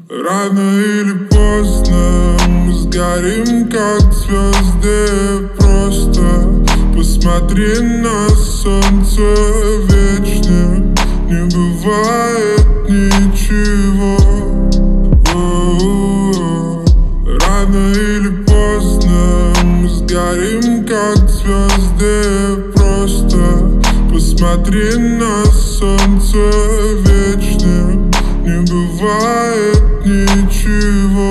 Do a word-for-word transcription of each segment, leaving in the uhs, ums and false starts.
Рано или поздно мы сгорим, как звезды. Просто посмотри на солнце вечным. Не бывает ничего. О-о-о. Рано или поздно мы сгорим, как звезды. Просто посмотри на солнце вечным. Не бывает ничего.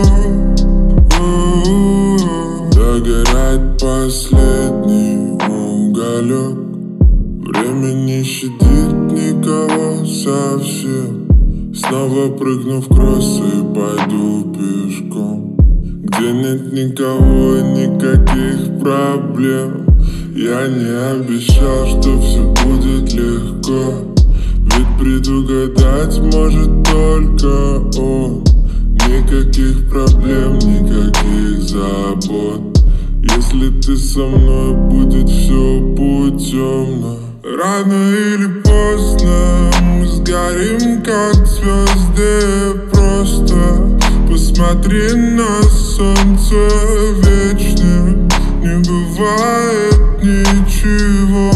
О-о-о. Догорает последний уголек. Время не щадит никого совсем. Снова прыгну в кросс и пойду пешком. Где нет никого, никаких проблем. Я не обещал, что все будет легко. Ведь предугадать может только он. Никаких проблем, никаких забот. Если ты со мной, будет все путем. Рано или поздно мы сгорим, как звезды. Просто посмотри на солнце вечным. Не бывает ничего.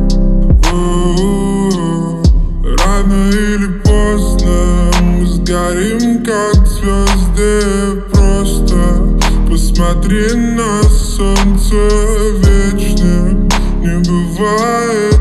О-о-о. Рано или поздно мы сгорим, как звезды. Просто посмотри на солнце вечным. Не бывает